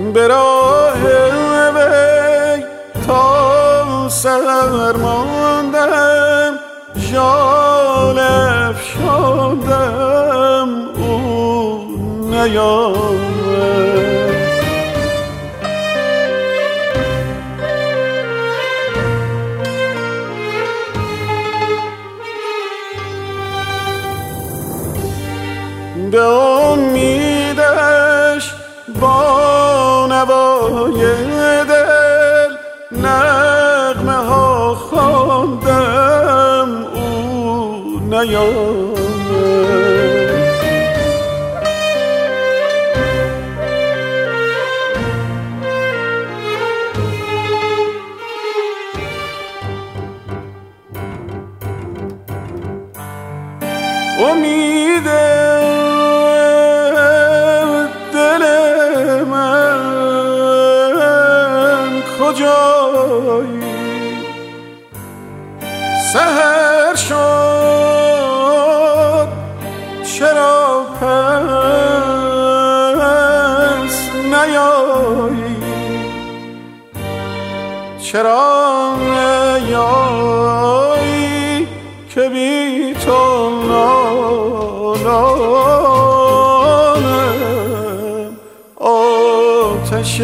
به راه وی تا سر ماندم، ژال افشاندم او نیامد. به امیدش با نوای دل نغمه ها خواندم او نیامد. امید دل من کجایی؟ سحر شد چرا پس نیایی؟ چرا نیایی که بی تو نالانم؟ آتش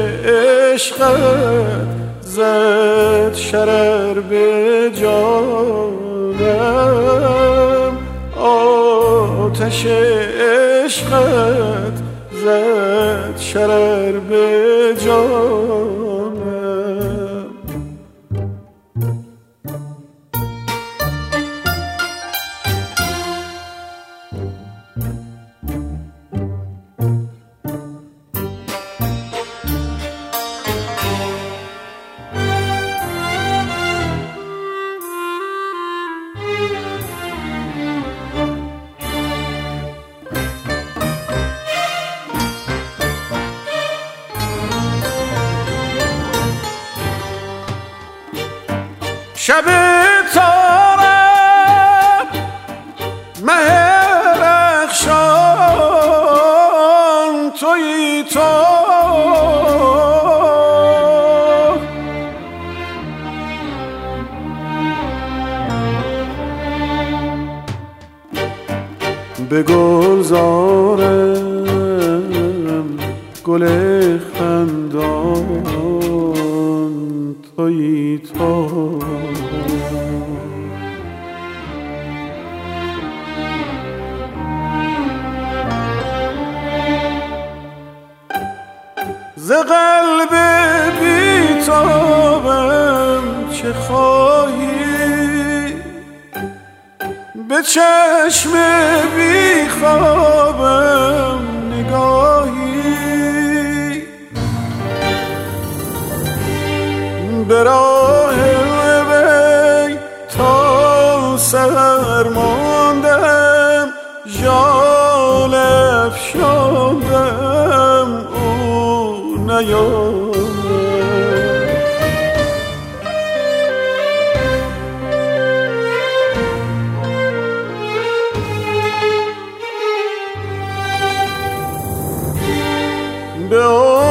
عشقت زد شرر به جانم، آتش عشقت زد شرر به جانم. شب تارم مه رخشان تویی تو، به گلزارم گل خندان تویی تو. ز قلب بی‌تابم چه خواهی؟ به چشم بیخوابم نگاهی؟ به راه وی تا سر ماندم، ژال افشاندم او نیامد. به